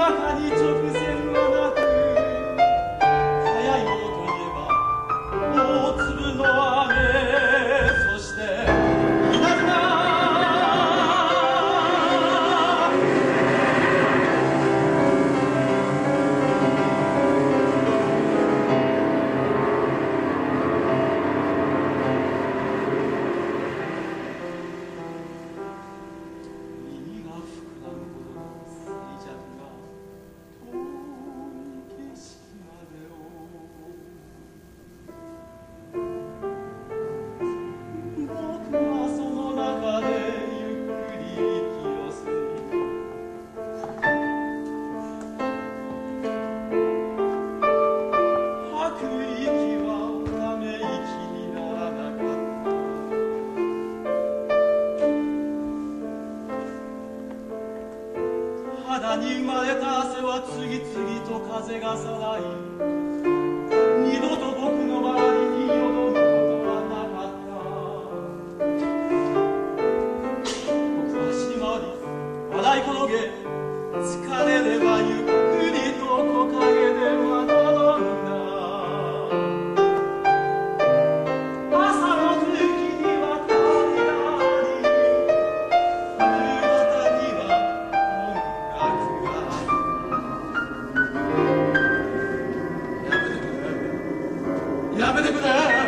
肌に生まれた汗は次々と風がさらい、二度と僕の周りによどむことはなかった。僕は死に回り笑い転げ、疲れればゆっくりと木陰でまどろんだ。朝の空気には風があり、夕方にはやめてくれ。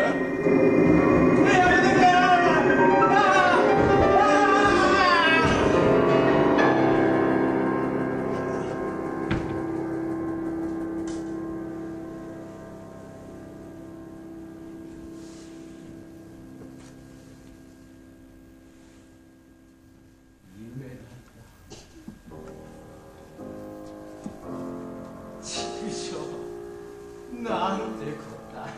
なんてこった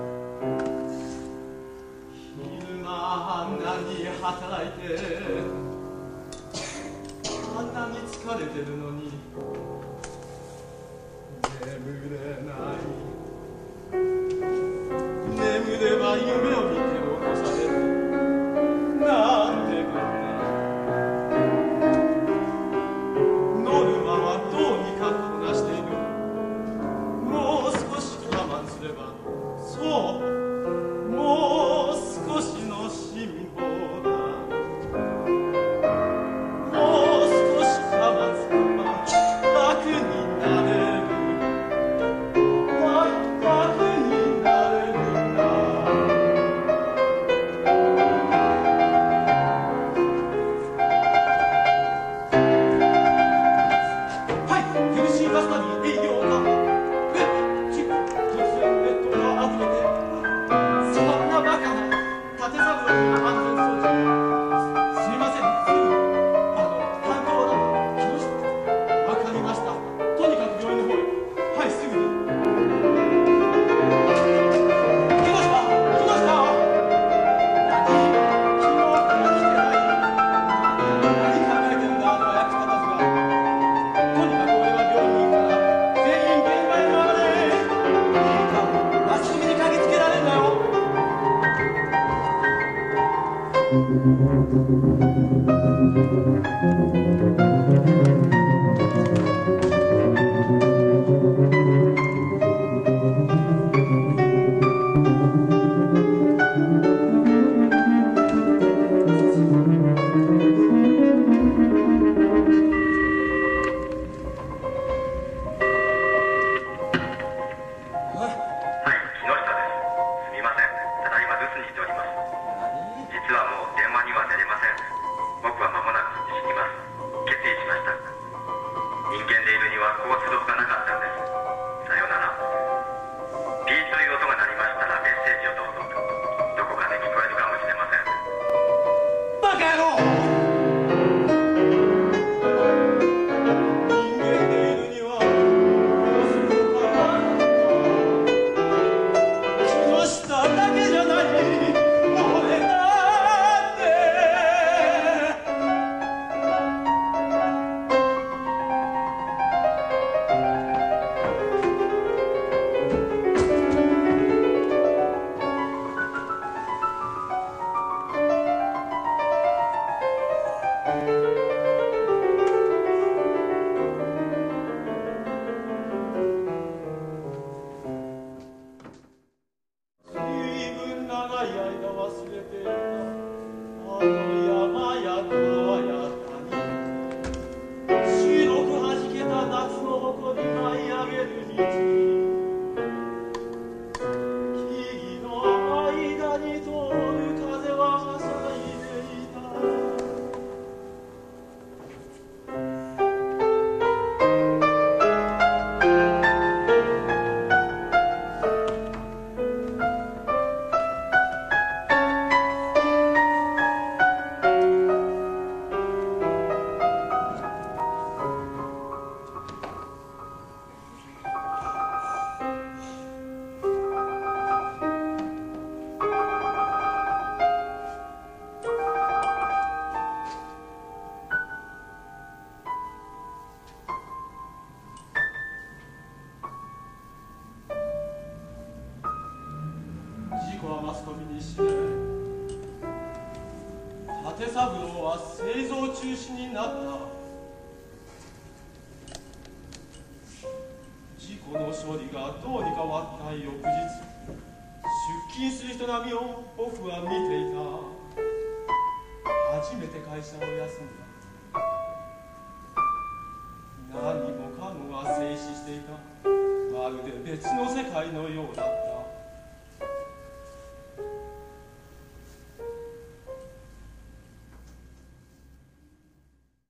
昼間あんなに働いてあんなに疲れてるのに眠れない。眠れば夢を見て起こされる。なんてこったノルマはどうにかこなしている。もう少し我慢すれば、そう、もう少しの辛抱だ。もう少し我慢すれば楽になれる。楽になれるんだ。はい、ヘルシーパスタに営業が突然ネットがあふれて、そんなバカな縦三郎の安全装置。すみません、すぐ担当だ。木下。わかりました。とにかく病院の方へ。はい、すぐに。木下、木下。何？昨日から来てない。何考えてるんだ、あの役立たずが。とにかく俺は病院に行くから、全員現場へ回れ。まっすぐに嗅ぎつけられるんだよ。 立三郎は製造中止になった。事故の処理がどうにか終わった翌日、出勤する人並みを僕は見ていた。初めて会社を休んだ。何もかもが静止していた。まるで別の世界のようだ。